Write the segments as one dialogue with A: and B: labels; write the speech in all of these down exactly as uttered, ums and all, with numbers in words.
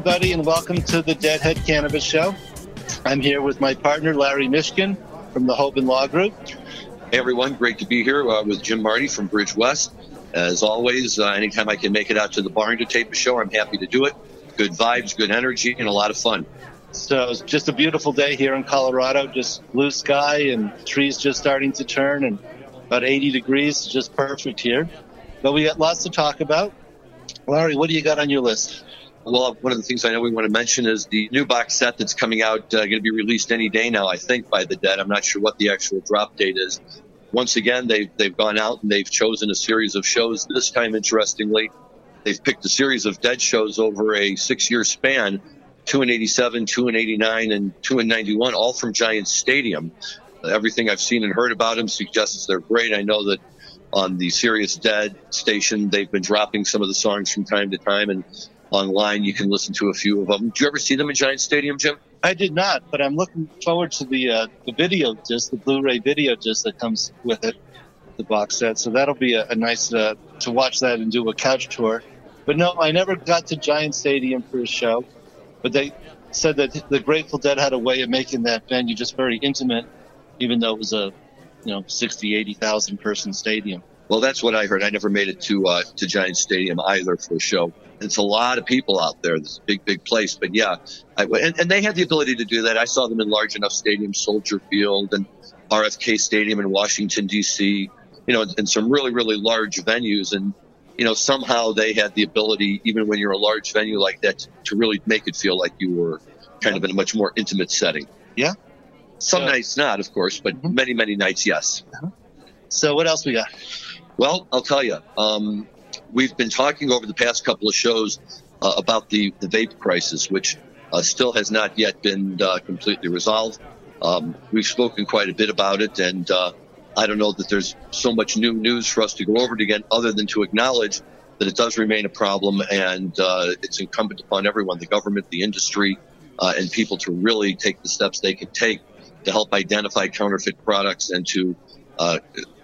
A: everybody, and welcome to the Deadhead Cannabis Show. I'm here with my partner, Larry Mishkin from the Hoban Law Group.
B: Hey, everyone. Great to be here uh, with Jim Marty from Bridge West. As always, uh, anytime I can make it out to the barn to tape a show, I'm happy to do it. Good vibes, good energy, and a lot of fun.
A: So it's just a beautiful day here in Colorado, just blue sky and trees just starting to turn and about eighty degrees, just perfect here. But we got lots to talk about. Larry, what do you got on your list?
B: Well, one of the things I know we want to mention is the new box set that's coming out, uh, going to be released any day now, I think, by the Dead. I'm not sure what the actual drop date is. Once again, they've, they've gone out and they've chosen a series of shows. This time, interestingly, they've picked a series of Dead shows over a six-year span, two in eighty-seven, two in eighty-nine, and two in ninety-one, all from Giant Stadium. Uh, everything I've seen and heard about them suggests they're great. I know that on the Sirius Dead station, they've been dropping some of the songs from time to time, and online you can listen to a few of them. Did you ever see them in Giant Stadium, Jim?
A: I did not, but I'm looking forward to the uh, the video disc, the Blu-ray video disc that comes with it, the box set. So that'll be a, a nice uh, to watch that and do a couch tour. But no, I never got to Giant Stadium for a show. But they said that the Grateful Dead had a way of making that venue just very intimate, even though it was a you know sixty, eighty thousand person stadium.
B: Well, that's what I heard. I never made it to uh, to Giant Stadium either for a show. It's a lot of people out there. It's a big, big place. But, yeah, I, and, and they had the ability to do that. I saw them in large enough stadiums, Soldier Field and R F K Stadium in Washington, D C, you know, and some really, really large venues. And, you know, somehow they had the ability, even when you're a large venue like that, to, to really make it feel like you were kind of in a much more intimate setting.
A: Yeah.
B: Some
A: Yeah.
B: nights not, of course, but
A: Mhm.
B: many, many nights, yes.
A: Uh-huh. So what else we got?
B: Well, I'll tell you, um, we've been talking over the past couple of shows uh, about the, the vape crisis, which uh, still has not yet been uh, completely resolved. Um, we've spoken quite a bit about it, and uh, I don't know that there's so much new news for us to go over it again, other than to acknowledge that it does remain a problem, and uh, it's incumbent upon everyone, the government, the industry, uh, and people to really take the steps they can take to help identify counterfeit products and to uh,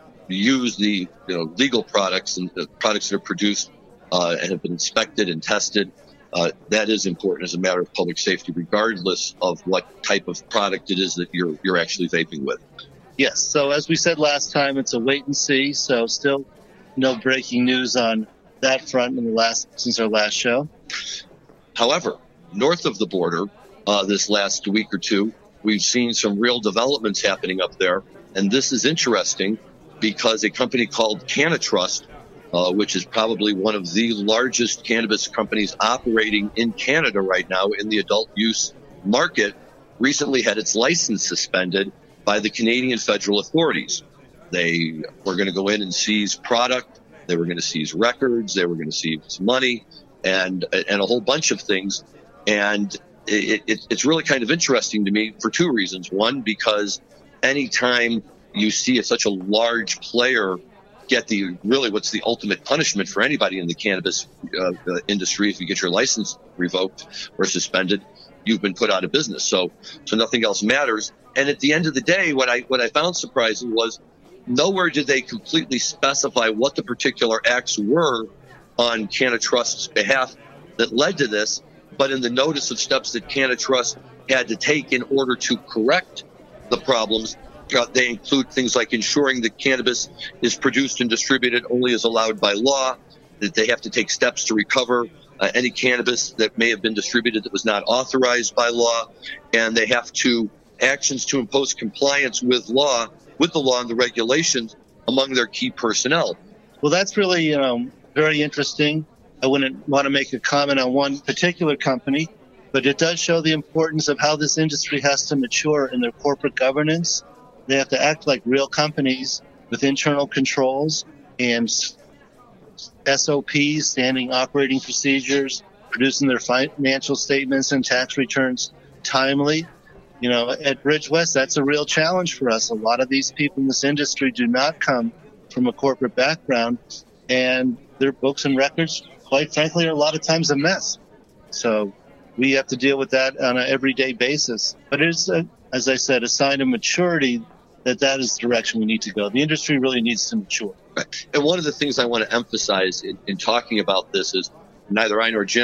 B: use the you know, legal products and the products that are produced uh, and have been inspected and tested. Uh, that is important as a matter of public safety, regardless of what type of product it is that you're you're actually vaping with.
A: Yes. So as we said last time, it's a wait and see. So still no breaking news on that front in the last since our last show.
B: However, north of the border, uh, this last week or two, we've seen some real developments happening up there, and this is interesting because a company called CannaTrust, uh, which is probably one of the largest cannabis companies operating in Canada right now in the adult use market, recently had its license suspended by the Canadian federal authorities. They were going to go in and seize product. They were going to seize records. They were going to seize money and and a whole bunch of things. And it, it, it's really kind of interesting to me for two reasons. One, because anytime you see such a large player get the really what's the ultimate punishment for anybody in the cannabis uh, uh, industry, if you get your license revoked or suspended, you've been put out of business. So, so nothing else matters. And at the end of the day, what I what I found surprising was nowhere did they completely specify what the particular acts were on CannaTrust's behalf that led to this. But in the notice of steps that CannaTrust had to take in order to correct the problems, Uh, they include things like ensuring that cannabis is produced and distributed only as allowed by law, that they have to take steps to recover uh, any cannabis that may have been distributed that was not authorized by law, and they have to actions to impose compliance with law, with the law and the regulations among their key personnel.
A: Well, that's really um, very interesting. I wouldn't want to make a comment on one particular company, but it does show the importance of how this industry has to mature in their corporate governance. They have to act like real companies with internal controls and S O Ps, standing operating procedures, producing their financial statements and tax returns timely. You know, at Bridge West, that's a real challenge for us. A lot of these people in this industry do not come from a corporate background, and their books and records, quite frankly, are a lot of times a mess. So we have to deal with that on an everyday basis. But it is, a, as I said, a sign of maturity that that is the direction we need to go. The industry really needs to mature.
B: Right. And one of the things I want to emphasize in, in talking about this is neither I nor Jim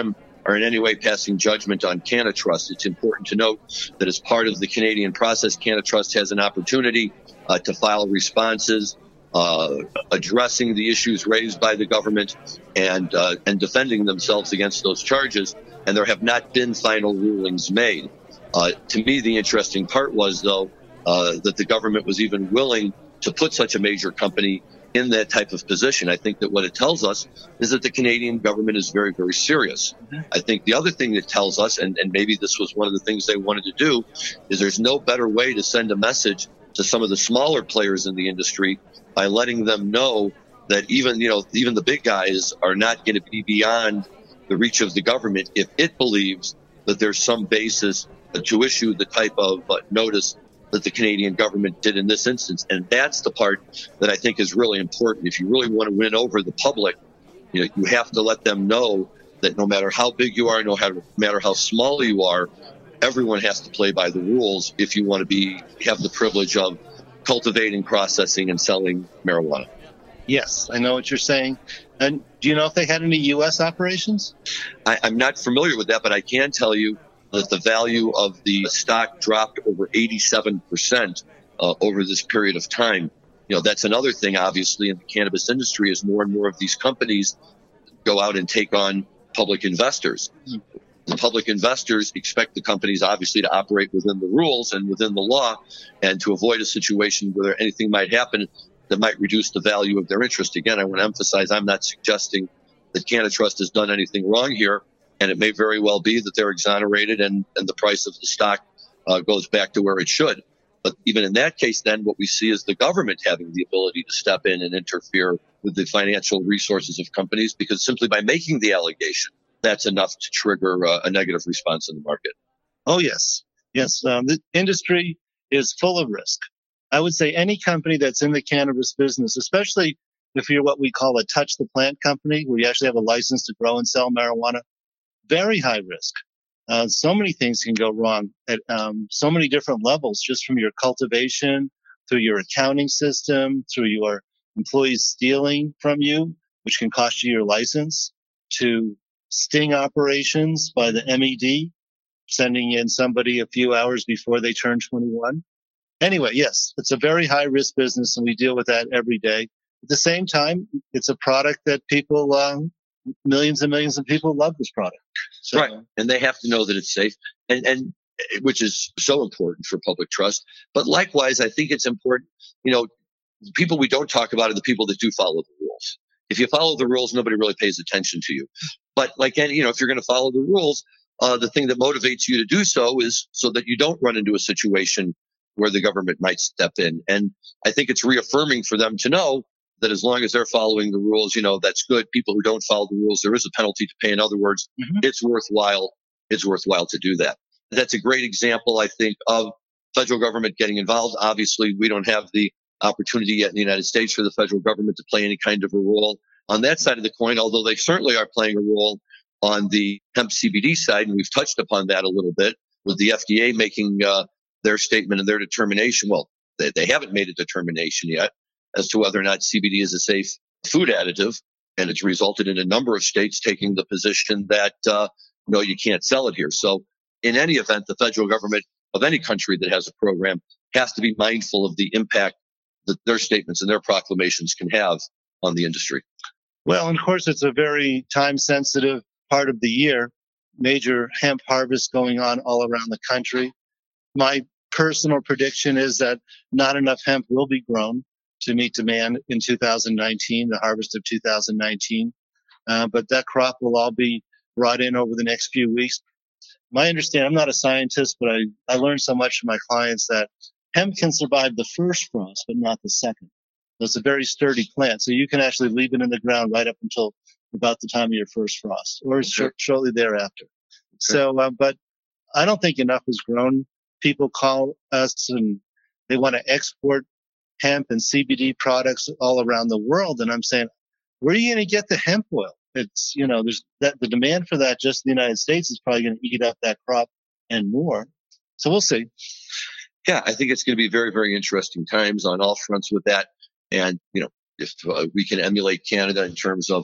B: are in any way passing judgment on CanaTrust. It's important to note that as part of the Canadian process, CanaTrust has an opportunity uh, to file responses uh, addressing the issues raised by the government and uh, and defending themselves against those charges. And there have not been final rulings made. Uh, to me, the interesting part was, though, uh, that the government was even willing to put such a major company in that type of position. I think that what it tells us is that the Canadian government is very, very serious. Mm-hmm. I think the other thing that tells us, and, and maybe this was one of the things they wanted to do, is there's no better way to send a message to some of the smaller players in the industry by letting them know that even, you know, even the big guys are not going to be beyond the reach of the government if it believes that there's some basis to issue the type of uh, notice that the Canadian government did in this instance. And that's the part that I think is really important. If you really want to win over the public, you know, you have to let them know that no matter how big you are, no matter how small you are, everyone has to play by the rules if you want to be have the privilege of cultivating, processing, and selling marijuana.
A: Yes, I know what you're saying. And do you know if they had any U S operations?
B: I, I'm not familiar with that, but I can tell you that the value of the stock dropped over eighty-seven percent uh, over this period of time. You know, that's another thing, obviously, in the cannabis industry, as more and more of these companies go out and take on public investors. Mm. The public investors expect the companies, obviously, to operate within the rules and within the law and to avoid a situation where anything might happen that might reduce the value of their interest. Again, I want to emphasize I'm not suggesting that CanaTrust has done anything wrong here. And it may very well be that they're exonerated and, and the price of the stock uh, goes back to where it should. But even in that case, then what we see is the government having the ability to step in and interfere with the financial resources of companies, because simply by making the allegation, that's enough to trigger uh, a negative response in the market.
A: Oh, yes. Yes. Um, the industry is full of risk. I would say any company that's in the cannabis business, especially if you're what we call a touch the plant company, where you actually have a license to grow and sell marijuana, very high risk. Uh, so many things can go wrong at um, so many different levels, just from your cultivation, through your accounting system, through your employees stealing from you, which can cost you your license, to sting operations by the M E D, sending in somebody a few hours before they turn twenty-one. Anyway, yes, it's a very high risk business, and we deal with that every day. At the same time, it's a product that people, um, millions and millions of people love this product. So,
B: right. And they have to know that it's safe, and, and which is so important for public trust. But likewise, I think it's important, you know, the people we don't talk about are the people that do follow the rules. If you follow the rules, nobody really pays attention to you. But like any, you know, if you're going to follow the rules, uh, the thing that motivates you to do so is so that you don't run into a situation where the government might step in. And I think it's reaffirming for them to know that as long as they're following the rules, you know, that's good. People who don't follow the rules, there is a penalty to pay. In other words, mm-hmm. it's worthwhile. It's worthwhile to do that. That's a great example, I think, of federal government getting involved. Obviously, we don't have the opportunity yet in the United States for the federal government to play any kind of a role on that side of the coin, although they certainly are playing a role on the hemp C B D side. And we've touched upon that a little bit with the F D A making uh, their statement and their determination. Well, they, they haven't made a determination yet as to whether or not C B D is a safe food additive. And it's resulted in a number of states taking the position that, uh, no, you can't sell it here. So in any event, the federal government of any country that has a program has to be mindful of the impact that their statements and their proclamations can have on the industry.
A: Well, and of course, it's a very time-sensitive part of the year. Major hemp harvest going on all around the country. My personal prediction is that not enough hemp will be grown to meet demand in two thousand nineteen, the harvest of two thousand nineteen. Uh, but that crop will all be brought in over the next few weeks. My understanding, I'm not a scientist, but I, I learned so much from my clients that hemp can survive the first frost, but not the second. So it's a very sturdy plant. So you can actually leave it in the ground right up until about the time of your first frost, or okay. sh- shortly thereafter. Okay. So, uh, but I don't think enough is grown. People call us and they want to export hemp and C B D products all around the world. And I'm saying, where are you going to get the hemp oil? It's, you know, there's that the demand for that just in the United States is probably going to eat up that crop and more. So we'll see.
B: Yeah, I think it's going to be very, very interesting times on all fronts with that. And, you know, if uh, we can emulate Canada in terms of,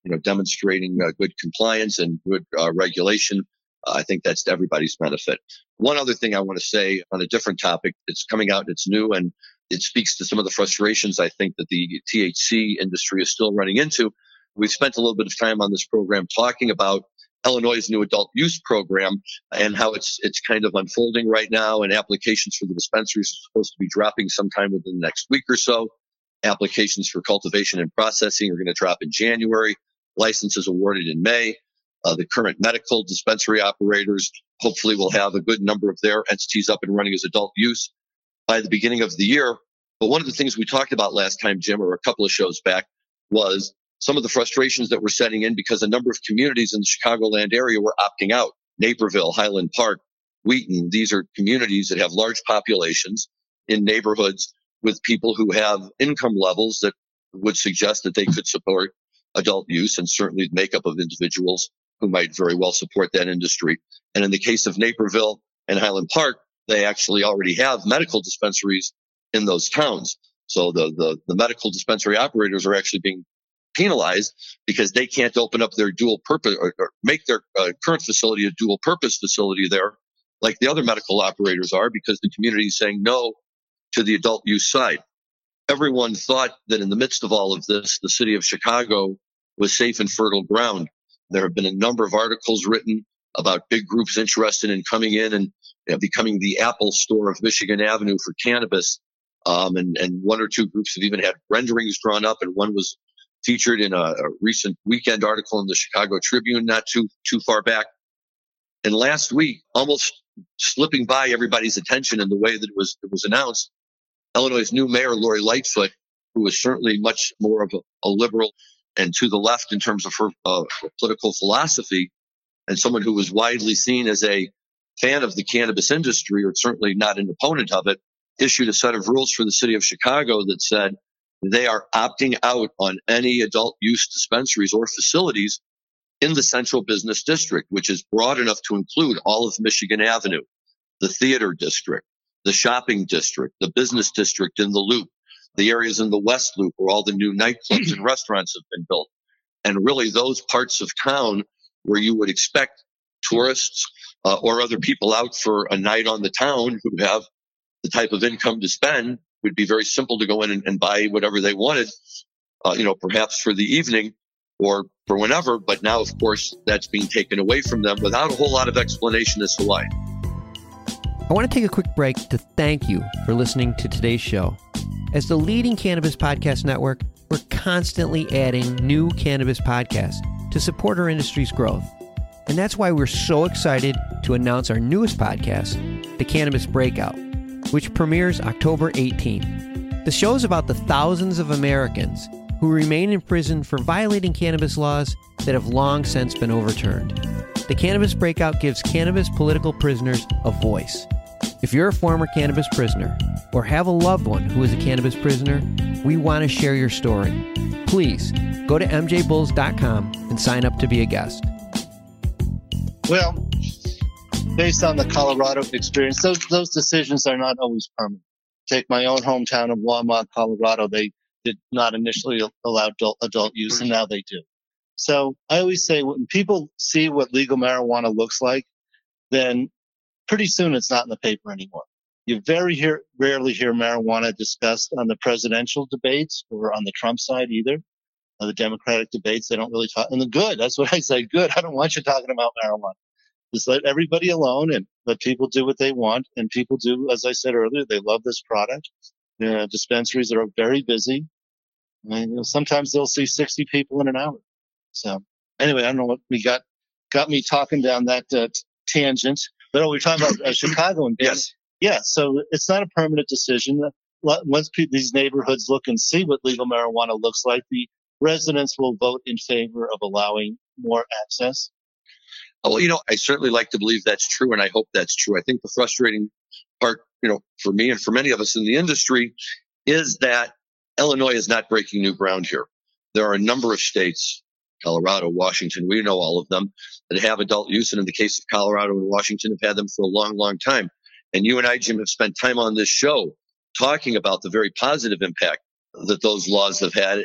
B: you know, demonstrating uh, good compliance and good uh, regulation. Uh, I think that's to everybody's benefit. One other thing I want to say on a different topic, it's coming out, it's new, and it speaks to some of the frustrations I think that the T H C industry is still running into. We've spent a little bit of time on this program talking about Illinois' new adult use program and how it's it's kind of unfolding right now, and applications for the dispensaries are supposed to be dropping sometime within the next week or so. Applications for cultivation and processing are going to drop in January. Licenses awarded in May. Uh, the current medical dispensary operators hopefully will have a good number of their entities up and running as adult use by the beginning of the year. But one of the things we talked about last time, Jim, or a couple of shows back, was some of the frustrations that were setting in because a number of communities in the Chicagoland area were opting out. Naperville, Highland Park, Wheaton, these are communities that have large populations in neighborhoods with people who have income levels that would suggest that they could support adult use, and certainly the makeup of individuals who might very well support that industry. And in the case of Naperville and Highland Park, they actually already have medical dispensaries in those towns. So the, the, the medical dispensary operators are actually being penalized because they can't open up their dual purpose or, or make their uh, current facility a dual purpose facility there like the other medical operators are, because the community is saying no to the adult use side. Everyone thought that in the midst of all of this, the city of Chicago was safe and fertile ground. There have been a number of articles written about big groups interested in coming in and you know, becoming the Apple store of Michigan Avenue for cannabis. Um, and, and one or two groups have even had renderings drawn up, and one was featured in a, a recent weekend article in the Chicago Tribune not too too far back. And last week, almost slipping by everybody's attention in the way that it was it was announced, Illinois' new mayor, Lori Lightfoot, who is certainly much more of a, a liberal and to the left in terms of her uh, political philosophy, and someone who was widely seen as a fan of the cannabis industry, or certainly not an opponent of it, issued a set of rules for the city of Chicago that said they are opting out on any adult use dispensaries or facilities in the central business district, which is broad enough to include all of Michigan Avenue, the theater district, the shopping district, the business district in the Loop, the areas in the West Loop where all the new nightclubs and restaurants have been built. And really those parts of town where you would expect tourists uh, or other people out for a night on the town who have the type of income to spend, would be very simple to go in and, and buy whatever they wanted, uh, you know, perhaps for the evening or for whenever. But now, of course, that's being taken away from them without a whole lot of explanation as to why.
C: I want to take a quick break to thank you for listening to today's show. As the leading cannabis podcast network, we're constantly adding new cannabis podcasts to support our industry's growth. And that's why we're so excited to announce our newest podcast, The Cannabis Breakout, which premieres October eighteenth. The show is about the thousands of Americans who remain in prison for violating cannabis laws that have long since been overturned. The Cannabis Breakout gives cannabis political prisoners a voice. If you're a former cannabis prisoner or have a loved one who is a cannabis prisoner, we want to share your story. Please go to m j bulls dot com and sign up to be a guest.
A: Well, based on the Colorado experience, those those decisions are not always permanent. Take my own hometown of Walmart, Colorado. They did not initially allow adult, adult use, and now they do. So I always say when people see what legal marijuana looks like, then pretty soon it's not in the paper anymore. You very hear, rarely hear marijuana discussed on the presidential debates or on the Trump side either. Uh, the Democratic debates, they don't really talk. And the good, that's what I say, good. I don't want you talking about marijuana. Just let everybody alone and let people do what they want. And people do, as I said earlier, they love this product. The dispensaries are very busy. I mean, you know, sometimes they'll see sixty people in an hour. So anyway, I don't know what we got, got me talking down that uh, tangent. But oh, we're talking about uh, Chicago and
B: yes.
A: Yeah, so it's not a permanent decision. Once people, these neighborhoods look and see what legal marijuana looks like, the residents will vote in favor of allowing more access.
B: Well, you know, I certainly like to believe that's true, and I hope that's true. I think the frustrating part, you know, for me and for many of us in the industry is that Illinois is not breaking new ground here. There are a number of states, Colorado, Washington, we know all of them, that have adult use, and in the case of Colorado and Washington, have had them for a long, long time. And you and I, Jim, have spent time on this show talking about the very positive impact that those laws have had. And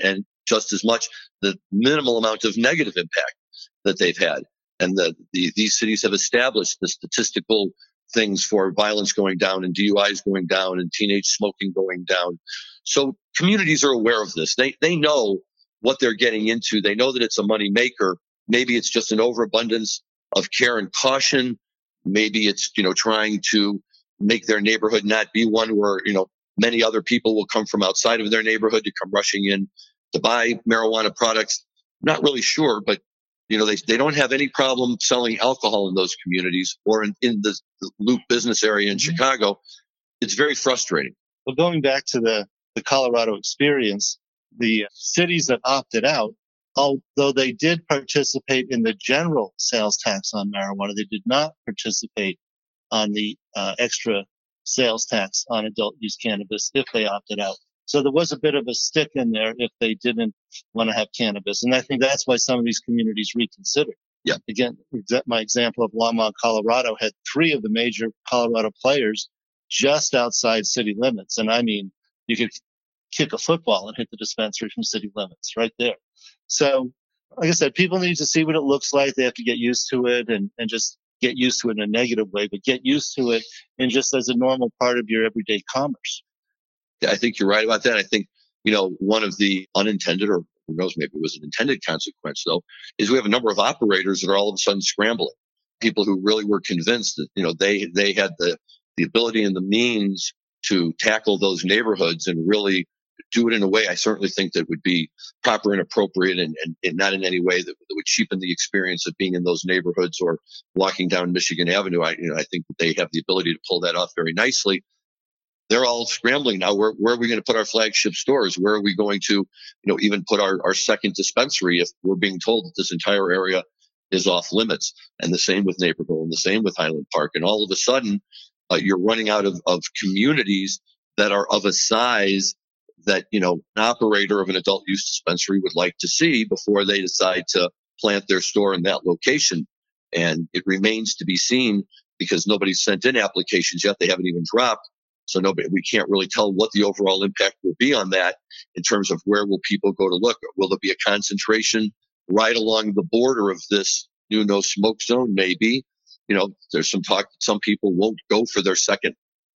B: just as much the minimal amount of negative impact that they've had. And the, the these cities have established the statistical things for violence going down and D U Is going down and teenage smoking going down. So communities are aware of this. They they know what they're getting into. They know that it's a money maker. Maybe it's just an overabundance of care and caution. Maybe it's, you know, trying to make their neighborhood not be one where, you know, many other people will come from outside of their neighborhood to come rushing in to buy marijuana products. Not really sure, but, you know, they they don't have any problem selling alcohol in those communities or in, in the, the Loop business area in mm-hmm. Chicago. It's very frustrating.
A: Well, going back to the, the Colorado experience, the cities that opted out, although they did participate in the general sales tax on marijuana, they did not participate on the uh, extra sales tax on adult use cannabis if they opted out. So there was a bit of a stick in there if they didn't want to have cannabis. And I think that's why some of these communities reconsidered.
B: Yeah.
A: Again, my example of Longmont, Colorado had three of the major Colorado players just outside city limits. And I mean, you could kick a football and hit the dispensary from city limits right there. So, like I said, people need to see what it looks like. They have to get used to it and, and just get used to it in a negative way, but get used to it and just as a normal part of your everyday commerce.
B: Yeah, I think you're right about that. I think, you know, one of the unintended, or who knows, maybe it was an intended consequence, though, is we have a number of operators that are all of a sudden scrambling. People who really were convinced that, you know, they, they had the, the ability and the means to tackle those neighborhoods and really do it in a way I certainly think that would be proper and appropriate and, and, and not in any way that, that would cheapen the experience of being in those neighborhoods or walking down Michigan Avenue. I, you know, I think that they have the ability to pull that off very nicely. They're all scrambling now. Where, where are we going to put our flagship stores? Where are we going to, you know, even put our, our second dispensary if we're being told that this entire area is off limits? And the same with Naperville and the same with Highland Park. And all of a sudden, uh, you're running out of, of communities that are of a size that, you know, an operator of an adult use dispensary would like to see before they decide to plant their store in that location. And it remains to be seen because nobody's sent in applications yet. They haven't even dropped. So nobody, we can't really tell what the overall impact will be on that in terms of where will people go to look. Will there be a concentration right along the border of this new no smoke zone? Maybe. You know, there's some talk that some people won't go for their second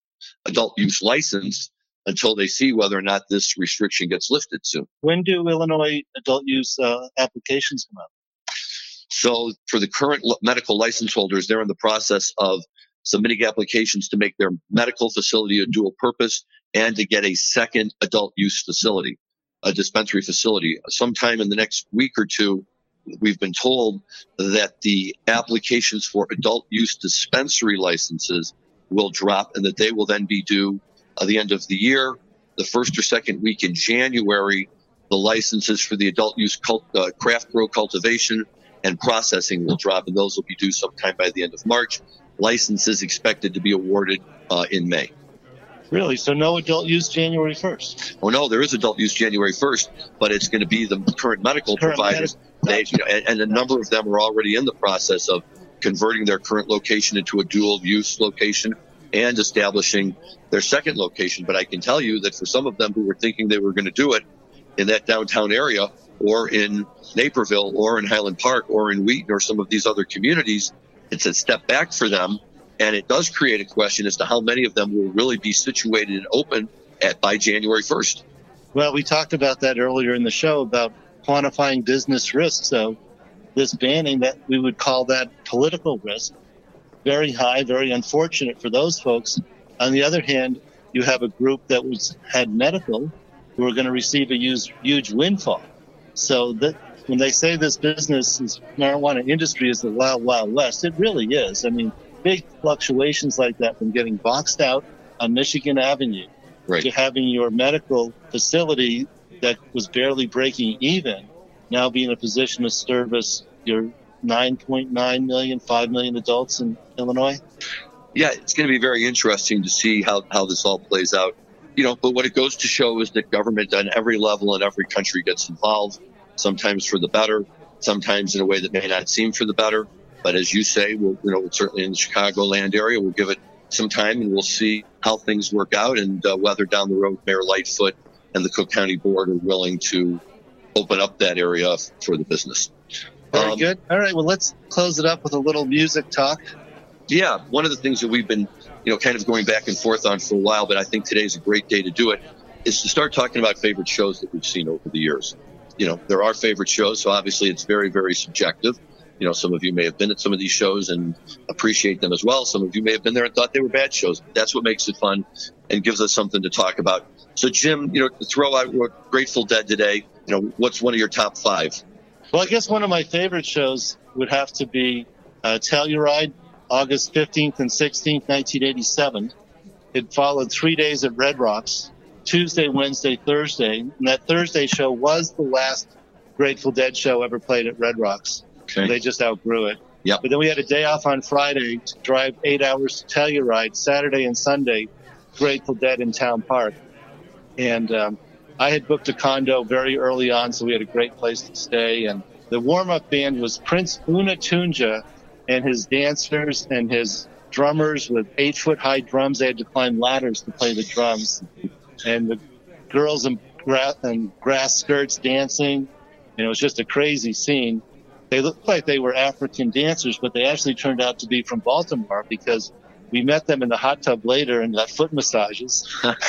B: adult use license until they see whether or not this restriction gets lifted soon.
A: When do Illinois adult use uh, applications come out?
B: So for the current medical license holders, they're in the process of submitting applications to make their medical facility a dual purpose and to get a second adult use facility, a dispensary facility. Sometime in the next week or two, we've been told that the applications for adult use dispensary licenses will drop and that they will then be due at the end of the year. The first or second week in January, the licenses for the adult use cult, uh, craft grow cultivation and processing will drop, and those will be due sometime by the end of March. Licenses expected to be awarded uh, in May.
A: Really? So no adult use January first?
B: Oh, no, there is adult use January first, but it's going to be the current medical current providers. Medical. They, you know, and, and a number of them are already in the process of converting their current location into a dual use location and establishing their second location. But I can tell you that for some of them who were thinking they were going to do it in that downtown area or in Naperville or in Highland Park or in Wheaton or some of these other communities, it's a step back for them. And it does create a question as to how many of them will really be situated and open at by January first.
A: Well, we talked about that earlier in the show about quantifying business risk. So this banning, that we would call that political risk, very high, very unfortunate for those folks. On the other hand, you have a group that was had medical who are going to receive a huge, huge windfall. So that when they say this business, this marijuana industry is the wild, wild west, it really is. I mean, big fluctuations like that from getting boxed out on Michigan Avenue
B: right.
A: to having your medical facility that was barely breaking even now be in a position to service your nine point nine million, five million adults in Illinois?
B: Yeah, it's going to be very interesting to see how, how this all plays out. You know, but what it goes to show is that government on every level in every country gets involved, sometimes for the better, sometimes in a way that may not seem for the better. But as you say, we'll, you know, certainly in the Chicagoland area, we'll give it some time and we'll see how things work out and uh, whether down the road Mayor Lightfoot and the Cook County Board are willing to open up that area for the business.
A: Very
B: Um,
A: good. All right. Well, let's close it up with a little music talk.
B: Yeah, one of the things that we've been, you know, kind of going back and forth on for a while, but I think today's a great day to do it, is to start talking about favorite shows that we've seen over the years. You know, there are favorite shows, so obviously it's very, very subjective. You know, some of you may have been at some of these shows and appreciate them as well. Some of you may have been there and thought they were bad shows. That's what makes it fun and gives us something to talk about. So, Jim, you know, to throw out Grateful Dead today, you know, what's one of your top five?
A: Well, I guess one of my favorite shows would have to be uh, Telluride, August fifteenth and sixteenth, nineteen eighty-seven. It followed three days at Red Rocks, Tuesday, Wednesday, Thursday. And that Thursday show was the last Grateful Dead show ever played at Red Rocks.
B: Okay.
A: They just outgrew it.
B: Yep.
A: But then we had a day off on Friday to drive eight hours to Telluride, Saturday and Sunday, Grateful Dead in Town Park. And um, I had booked a condo very early on, so we had a great place to stay. And the warm-up band was Prince Unatunja and his dancers and his drummers with eight-foot-high drums. They had to climb ladders to play the drums. And the girls in grass, in grass skirts dancing. And it was just a crazy scene. They looked like they were African dancers, but they actually turned out to be from Baltimore because we met them in the hot tub later and got foot massages.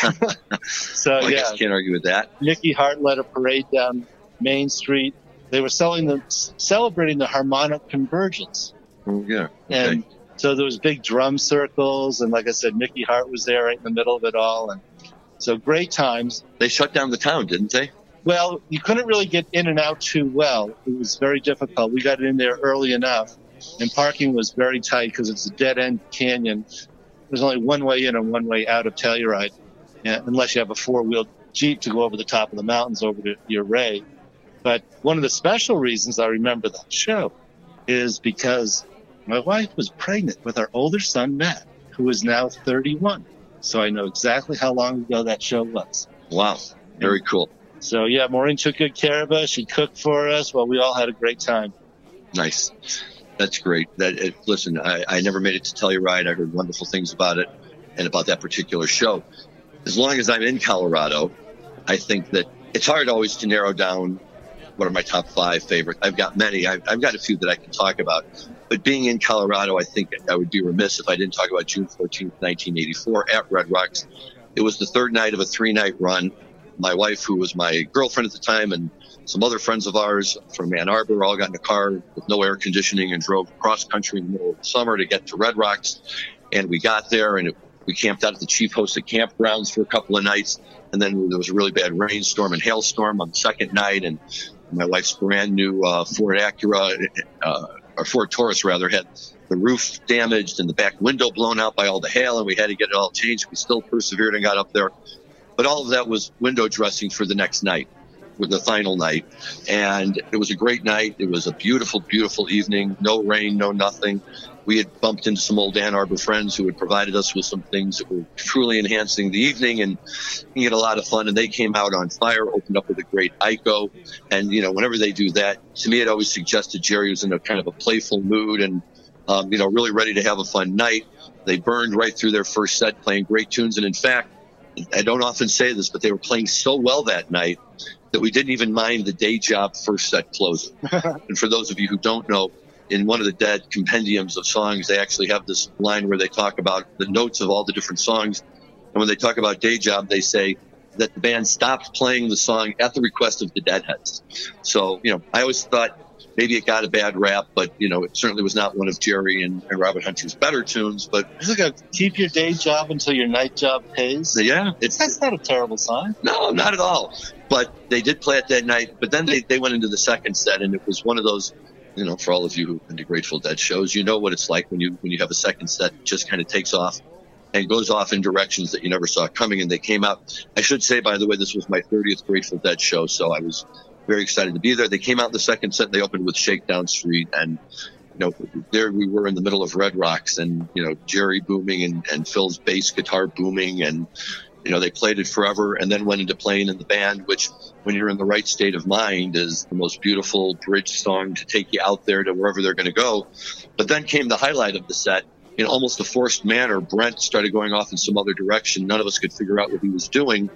A: So,
B: well, I
A: yeah,
B: guess can't argue with that.
A: Mickey Hart led a parade down Main Street. They were selling the, celebrating the harmonic convergence.
B: Oh, yeah. Okay.
A: And so there was big drum circles. And like I said, Mickey Hart was there right in the middle of it all. And so great times.
B: They shut down the town, didn't they?
A: Well, you couldn't really get in and out too well. It was very difficult. We got in there early enough, and parking was very tight because it's a dead-end canyon. There's only one way in and one way out of Telluride, yeah, unless you have a four-wheel Jeep to go over the top of the mountains over to your Ray. But one of the special reasons I remember that show is because my wife was pregnant with our older son, Matt, who is now thirty-one. So I know exactly how long ago that show was.
B: Wow. Very cool.
A: So, yeah, Maureen took good care of us. She cooked for us. Well, we all had a great time.
B: Nice. That's great. That it, Listen, I, I never made it to Telluride. I heard wonderful things about it and about that particular show. As long as I'm in Colorado, I think that it's hard always to narrow down what are my top five favorites. I've got many. I've, I've got a few that I can talk about. But being in Colorado, I think I would be remiss if I didn't talk about June fourteenth, nineteen eighty-four at Red Rocks. It was the third night of a three-night run. My wife, who was my girlfriend at the time, and some other friends of ours from Ann Arbor all got in a car with no air conditioning and drove cross country in the middle of the summer to get to Red Rocks. And we got there, and it, we camped out at the chief hosted campgrounds for a couple of nights. And then there was a really bad rainstorm and hailstorm on the second night. And my wife's brand new uh, Ford Acura, uh, or Ford Taurus rather, had the roof damaged and the back window blown out by all the hail, and we had to get it all changed. We still persevered and got up there. But all of that was window dressing for the next night, with the final night. And it was a great night. It was a beautiful, beautiful evening. No rain, no nothing. We had bumped into some old Ann Arbor friends who had provided us with some things that were truly enhancing the evening, and we had a lot of fun. And they came out on fire, opened up with a great I C O. And, you know, whenever they do that, to me, it always suggested Jerry was in a kind of a playful mood and, um, you know, really ready to have a fun night. They burned right through their first set, playing great tunes. And in fact, I don't often say this, but they were playing so well that night that we didn't even mind the day job first set closing. And for those of you who don't know, in one of the Dead compendiums of songs, they actually have this line where they talk about the notes of all the different songs. And when they talk about Day Job, they say that the band stopped playing the song at the request of the Deadheads. So, you know, I always thought maybe it got a bad rap, but, you know, it certainly was not one of Jerry and, and Robert Hunter's better tunes. But
A: it's like a keep your day job until your night job pays.
B: Yeah. It's,
A: That's not a terrible song.
B: No, not at all. But they did play it that night. But then they, they went into the second set, and it was one of those, you know, for all of you who've been to Grateful Dead shows, you know what it's like when you when you have a second set that just kind of takes off and goes off in directions that you never saw coming. And they came out. I should say, by the way, this was my thirtieth Grateful Dead show, so I was very excited to be there. They came out in the second set. They opened with Shakedown Street, and you know, there we were in the middle of Red Rocks, and you know, Jerry booming and, and Phil's bass guitar booming, and you know, they played it forever, and then went into playing in the band, which, when you're in the right state of mind, is the most beautiful bridge song to take you out there to wherever they're going to go. But then came the highlight of the set. In almost a forced manner, Brent started going off in some other direction. None of us could figure out what he was doing.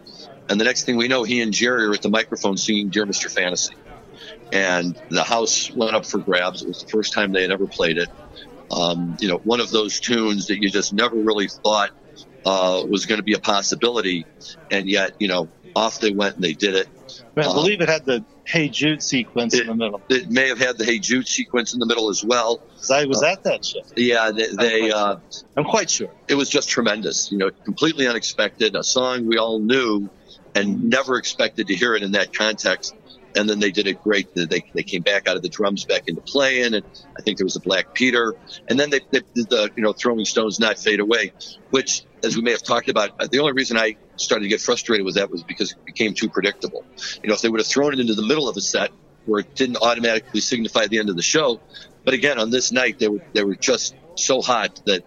B: And the next thing we know, he and Jerry are at the microphone singing Dear Mister Fantasy. And the house went up for grabs. It was the first time they had ever played it. Um, you know, one of those tunes that you just never really thought uh, was going to be a possibility. And yet, you know, off they went and they did it.
A: I believe it had the Hey Jude sequence
B: it,
A: in the middle.
B: It may have had the Hey Jude sequence in the middle as well.
A: Because I was uh, at that show.
B: Yeah, they. they
A: I'm, quite
B: uh,
A: sure. I'm quite sure.
B: It was just tremendous. You know, completely unexpected. A song we all knew and never expected to hear it in that context. And then they did it great. They they came back out of the drums back into playing, and I think there was a Black Peter. And then they, they did the, you know, Throwing Stones Not Fade Away, which, as we may have talked about, the only reason I started to get frustrated with that was because it became too predictable. You know, if they would have thrown it into the middle of a set where it didn't automatically signify the end of the show. But again, on this night, they were they were just so hot that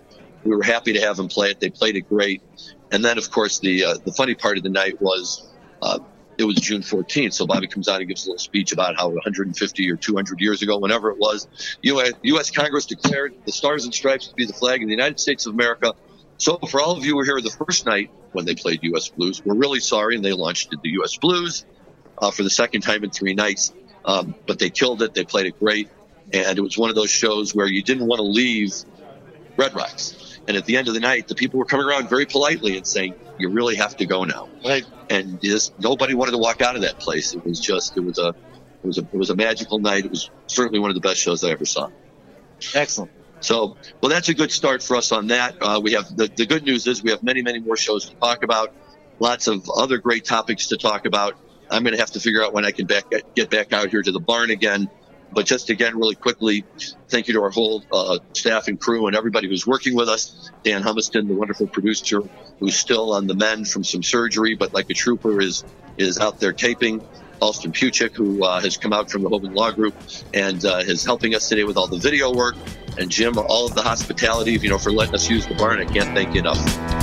B: we were happy to have them play it. They played it great. And then, of course, the uh, the funny part of the night was uh, it was June fourteenth. So Bobby comes out and gives a little speech about how one hundred fifty or two hundred years ago, whenever it was, U S Congress declared the Stars and Stripes to be the flag of the United States of America. So for all of you who were here the first night when they played U S Blues, we're really sorry. And they launched the U S Blues uh, for the second time in three nights. Um, but they killed it. They played it great. And it was one of those shows where you didn't want to leave Red Rocks. And at the end of the night, the people were coming around very politely and saying, you really have to go now.
A: Right.
B: And just nobody wanted to walk out of that place. It was just, it was a, it was a, it was a magical night. It was certainly one of the best shows I ever saw.
A: Excellent.
B: So, well, that's a good start for us on that. Uh, we have the, the good news is we have many, many more shows to talk about. Lots of other great topics to talk about. I'm going to have to figure out when I can back, get back out here to the barn again. But just again, really quickly, thank you to our whole uh, staff and crew and everybody who's working with us. Dan Humiston, the wonderful producer, who's still on the mend from some surgery, but like a trooper is is out there taping. Alston Puchik, who uh, has come out from the Hogan Law Group and uh, is helping us today with all the video work. And Jim, all of the hospitality, you know, for letting us use the barn. I can't thank you enough.